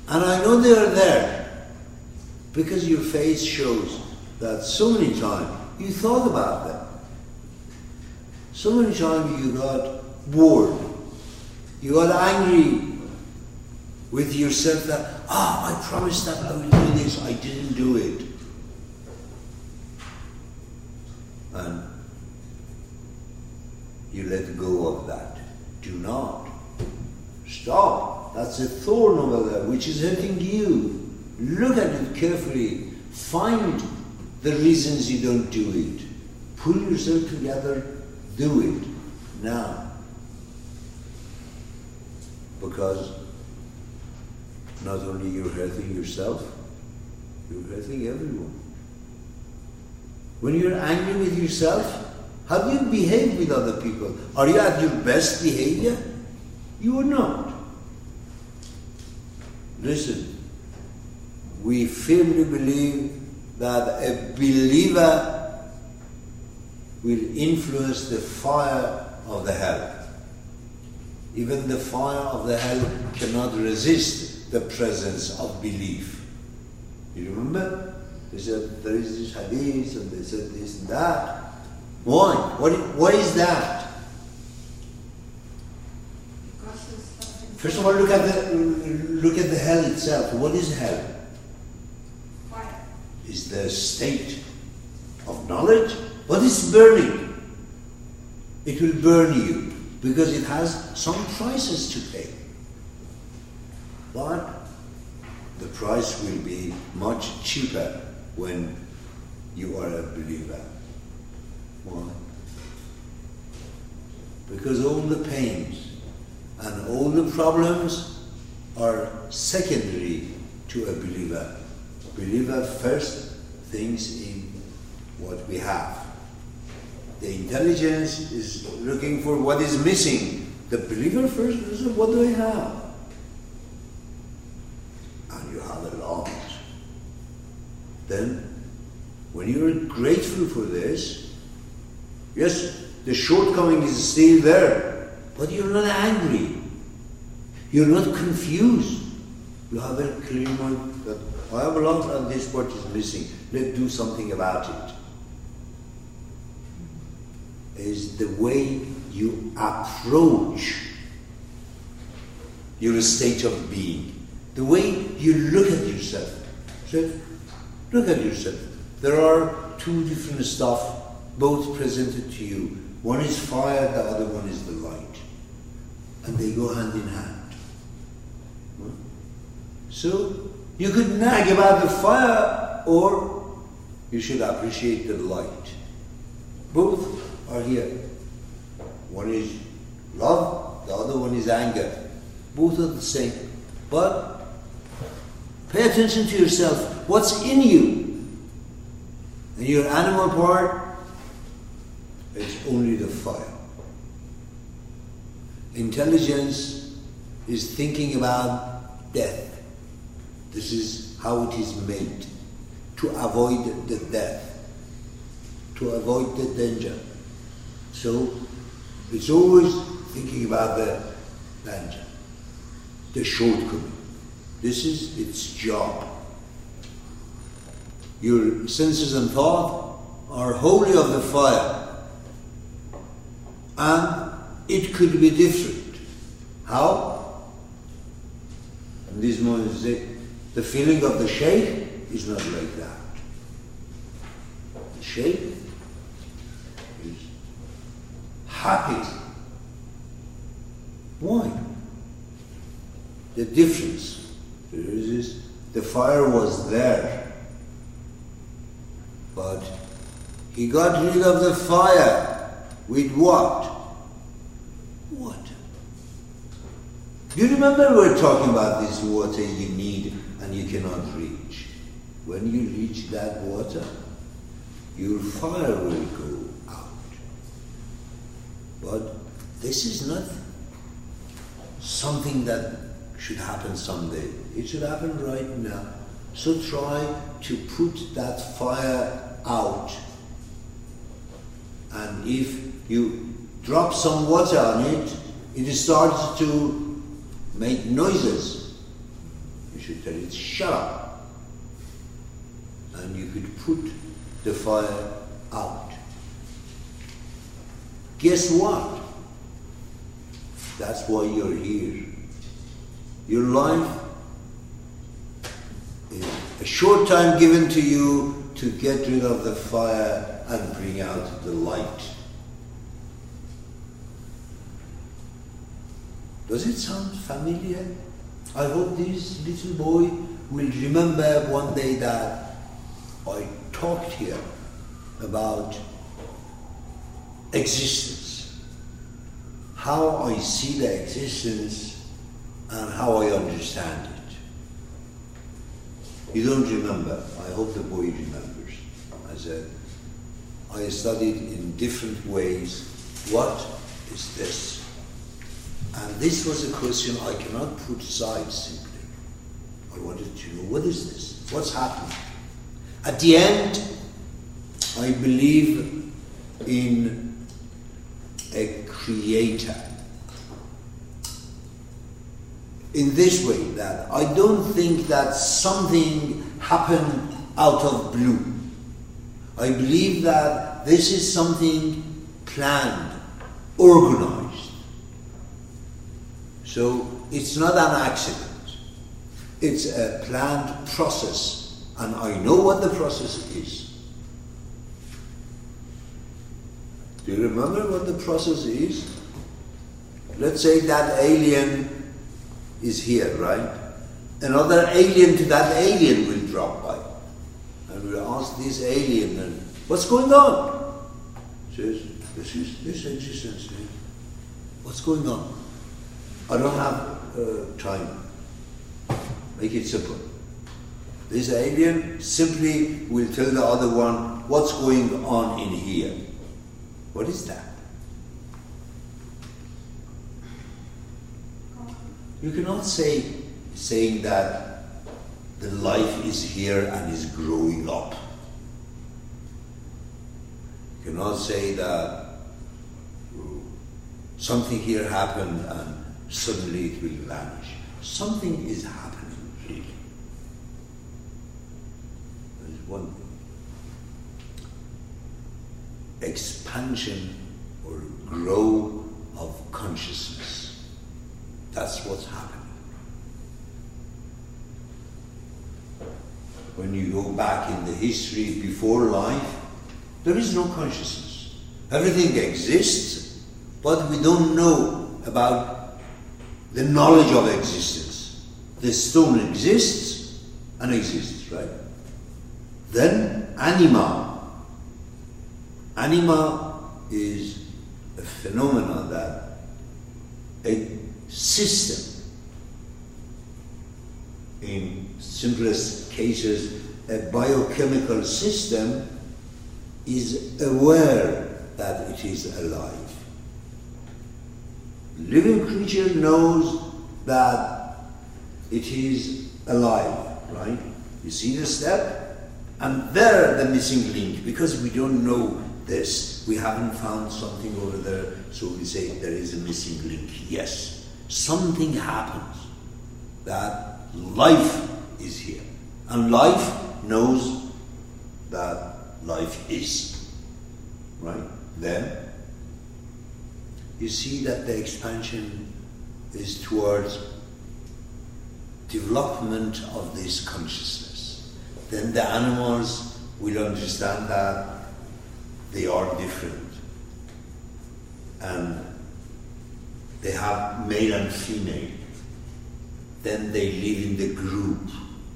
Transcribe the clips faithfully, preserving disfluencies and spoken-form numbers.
And I know they are there because your face shows that so many times you thought about them. So many times you got bored. You got angry with yourself that, ah, oh, I promised that I would do this, I didn't do it. And you let go of that. Do not. Stop. That's a thorn over there which is hurting you. Look at it carefully. Find the reasons you don't do it. Pull yourself together. Do it now. Because not only you're hurting yourself, you're hurting everyone. When you're angry with yourself, how do you behave with other people? Are you at your best behavior? You are not. Listen, we firmly believe that a believer will influence the fire of the hell. Even the fire of the hell cannot resist the presence of belief. You remember? They said there is this hadith and they said this and that. Why? What, why is that? First of all, look at the look at the hell itself. What is hell? Fire. Is the state of knowledge? What is burning? It will burn you because it has some prices to pay. But the price will be much cheaper when you are a believer. Why? Because all the pains and all the problems are secondary to a believer. Believer first thinks in what we have. The intelligence is looking for what is missing. The believer first is, what do I have? And you have a lot. Then, when you're grateful for this, yes, the shortcoming is still there, but you're not angry. You're not confused. You have a clear mind that I have a lot and this part is missing. Let's do something about it. Is the way you approach your state of being. The way you look at yourself. So, look at yourself. There are two different stuff, both presented to you. One is fire, the other one is the light. And they go hand in hand. So, you could nag about the fire, or you should appreciate the light. Both are here. One is love, the other one is anger. Both are the same. But pay attention to yourself. What's in you? And your animal part is only the fire. Intelligence is thinking about death. This is how it is made. To avoid the death. To avoid the danger. So, it's always thinking about the danger, the shortcoming. This is its job. Your senses and thought are wholly of the fire. And it could be different. How? And this moment is it. The feeling of the shaykh is not like that. The shaykh is happy. Why? The difference. There is this, the fire was there, but he got rid of the fire with what? What? Do you remember we were talking about this water you need and you cannot reach? When you reach that water, your fire will go out. But this is not something that should happen someday. It should happen right now. So try to put that fire out. And if you drop some water on it, it starts to make noises. You should tell it, shut up. And you could put the fire out. Guess what? That's why you're here. Your life is a short time given to you to get rid of the fire and bring out the light. Does it sound familiar? I hope this little boy will remember one day that I talked here about existence, how I see the existence and how I understand it. You don't remember. I hope the boy remembers. I said, I studied in different ways. What is this? And this was a question I cannot put aside simply. I wanted to know, what is this? What's happening? At the end, I believe in a creator. In this way, that I don't think that something happened out of blue. I believe that this is something planned, organized. So it's not an accident. It's a planned process, and I know what the process is. Do you remember what the process is? Let's say that alien is here, right? Another alien to that alien will drop by. And we'll ask this alien, and what's going on? Says, this is this existence. What's going on? I don't have uh, time. Make it simple. This alien simply will tell the other one what's going on in here. What is that? You cannot say saying that the life is here and is growing up. You cannot say that something here happened and suddenly it will vanish. Something is happening, really. There is one thing. Expansion or growth of consciousness. That's what's happening. When you go back in the history before life, there is no consciousness. Everything exists, but we don't know about the knowledge of existence. The stone exists and exists, right? Then anima. Anima is a phenomenon that a system, in simplest cases, a biochemical system, is aware that it is alive. Living creature knows that it is alive, right? You see the step? And there the missing link, because we don't know this, we haven't found something over there, so we say there is a missing link. Yes, something happens, that life is here. And life knows that life is, right? Then you see that the expansion is towards development of this consciousness. Then the animals will understand that they are different. And they have male and female. Then they live in the group.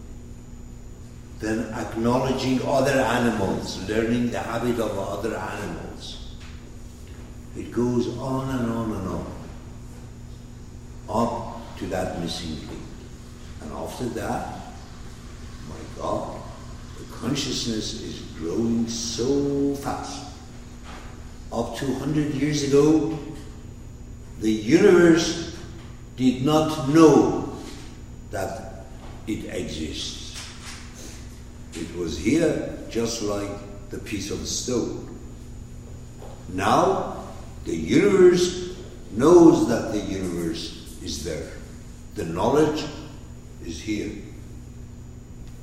Then acknowledging other animals, learning the habit of other animals. It goes on and on and on, up to that missing link. And after that, my God, the consciousness is growing so fast. Up to one hundred years ago, the universe did not know that it exists. It was here just like the piece of stone. Now, the universe knows that the universe is there. The knowledge is here.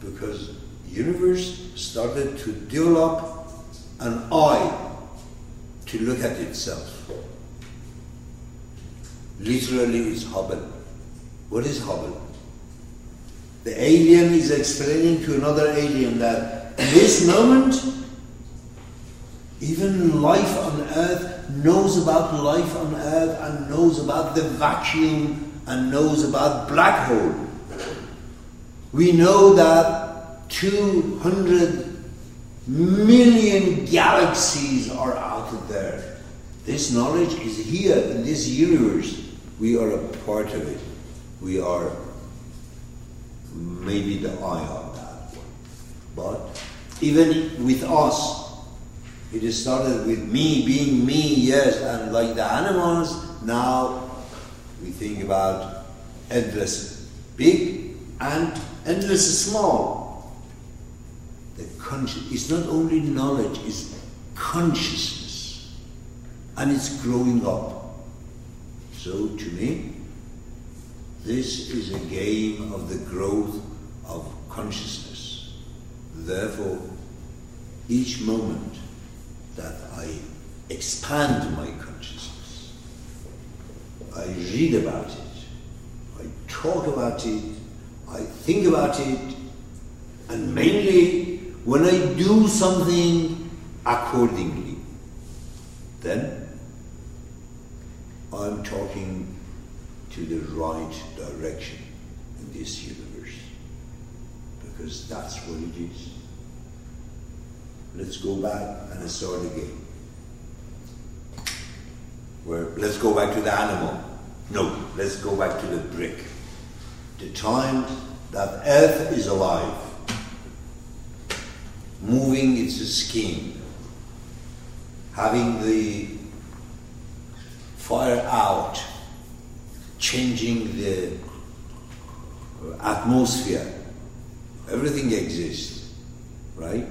Because the universe started to develop an eye to look at itself. Literally, it's Hubble. What is Hubble? The alien is explaining to another alien that in this moment, even life on Earth knows about life on Earth and knows about the vacuum and knows about black hole. We know that two hundred million galaxies are out there. This knowledge is here in this universe. We are a part of it. We are maybe the eye of that one. But even with us, it started with me being me, yes, and like the animals, now we think about endless big and endless small. The conscious, it's not only knowledge, it's consciousness. And it's growing up. So to me, this is a game of the growth of consciousness. Therefore, each moment that I expand my consciousness, I read about it, I talk about it, I think about it, and mainly when I do something accordingly, then I'm talking to the right direction in this universe, because that's what it is. Let's go back and start again. Where, let's go back to the animal. No, let's go back to the brick. The time that Earth is alive, moving its skin, having the fire out, changing the atmosphere. Everything exists, right?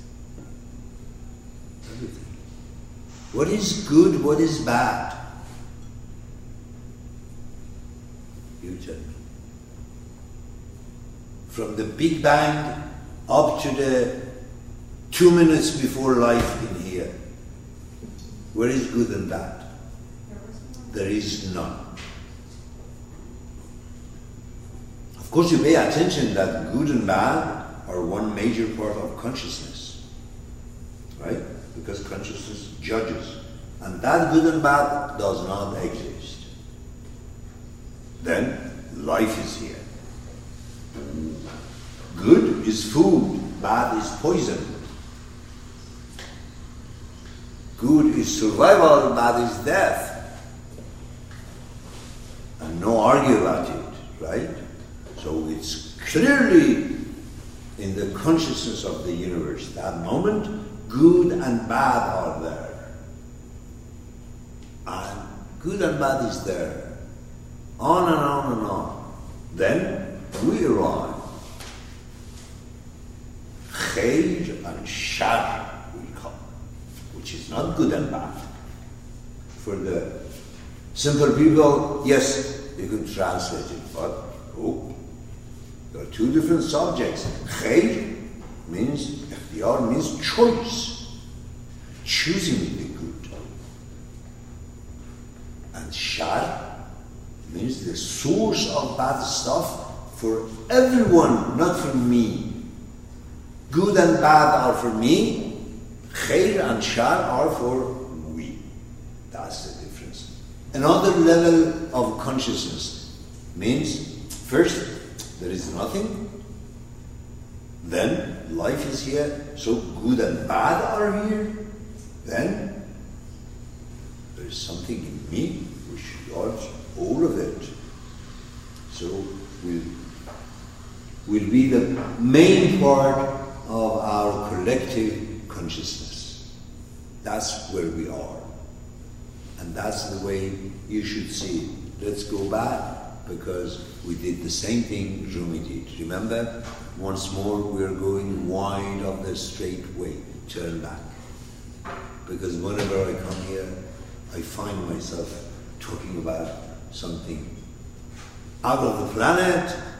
Everything. What is good, what is bad? You tell me. From the Big Bang up to the two minutes before life in here, where is good and bad? There is none. Of course, you pay attention that good and bad are one major part of consciousness, right? Because consciousness judges, and that good and bad does not exist. Then life is here. Good is food, bad is poison. Good is survival, bad is death. And no argue about it, right? So it's clearly in the consciousness of the universe. That moment, good and bad are there. And good and bad is there. On and on and on. Then we arrive. Khair and shar will come, which is not good and bad. For the simple people, yes, you can translate it, but oh, there are two different subjects. Khair means, ikhtiyar means choice, choosing the good. And shar means the source of bad stuff for everyone, not for me. Good and bad are for me, khair and shar are for we. That's the difference. Another level of consciousness means, first, there is nothing, then life is here, so good and bad are here, then there is something in me which guards all of it. So will will be the main part of our collective consciousness. That's where we are. And that's the way you should see it. Let's go back, because we did the same thing Rumi did. Remember? Once more, we are going wide of the straight way. Turn back. Because whenever I come here, I find myself talking about something out of the planet,